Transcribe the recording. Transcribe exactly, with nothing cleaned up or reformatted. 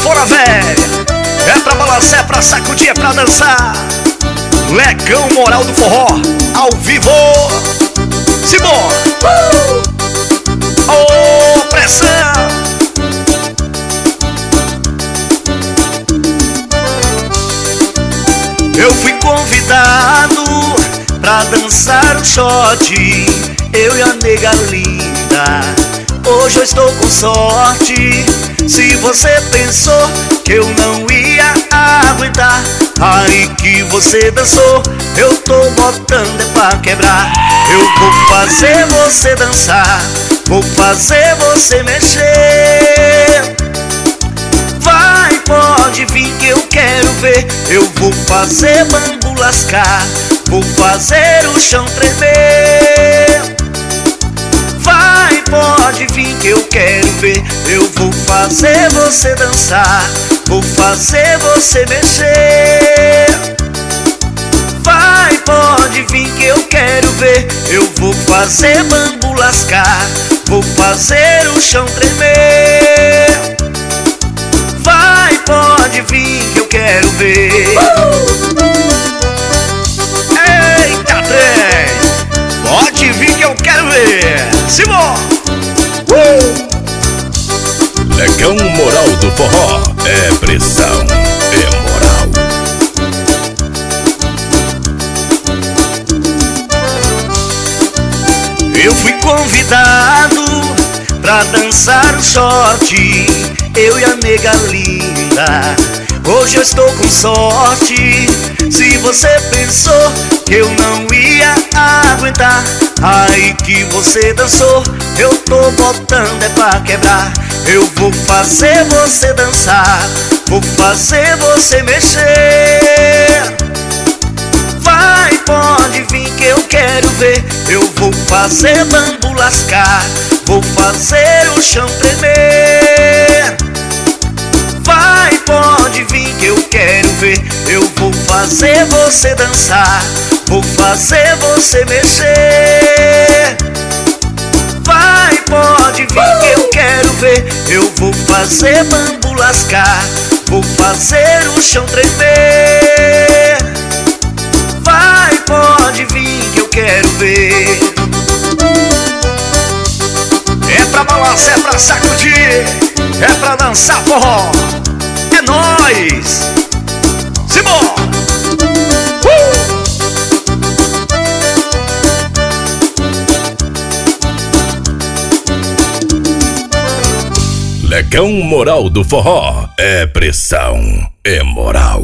sanfona velha. É pra balançar, é pra sacudir, é pra dançar. Lecão Moral do Forró, ao vivo. Simbora! Uh! Ô, pressão! Eu fui convidado pra dançar um shot, eu e a nega linda. Hoje eu estou com sorte. Se você pensou que eu não ia aguentar, aí que você dançou, eu tô botando é pra quebrar. Eu vou fazer você dançar, vou fazer você mexer. Vai, pode vir que eu quero ver. Eu vou fazer bambu lascar, vou fazer o chão tremer. Vai, pode vir que eu quero ver. Eu vou fazer você dançar, vou fazer você mexer. Vai, pode vir que eu quero ver. Eu vou fazer bambu lascar, vou fazer o chão tremer. Vai, pode vir que eu quero ver. uh! Eita, trem! Pode vir que eu quero ver. Simão! Uh! Lecão Moral do Forró é pressão, é moral. Eu fui convidado pra dançar o shot, eu e a nega linda. Hoje eu estou com sorte. Se você pensou que eu não ia aguentar, aí que você dançou, eu tô botando é pra quebrar. Eu vou fazer você dançar, vou fazer você mexer. Vai, pode vir que eu quero ver. Eu vou fazer bambu lascar, vou fazer o chão tremer. Vai, pode vir que eu quero ver. Eu vou fazer você dançar, vou fazer você mexer. Vai, pode vir que eu quero ver. Eu vou fazer bambu lascar, vou fazer o chão tremer. Vai, pode vir que eu quero ver. É pra balançar, é pra sacudir, é pra dançar forró. É nóis! Simbora! Uh! Lecão Moral do Forró é pressão, é moral.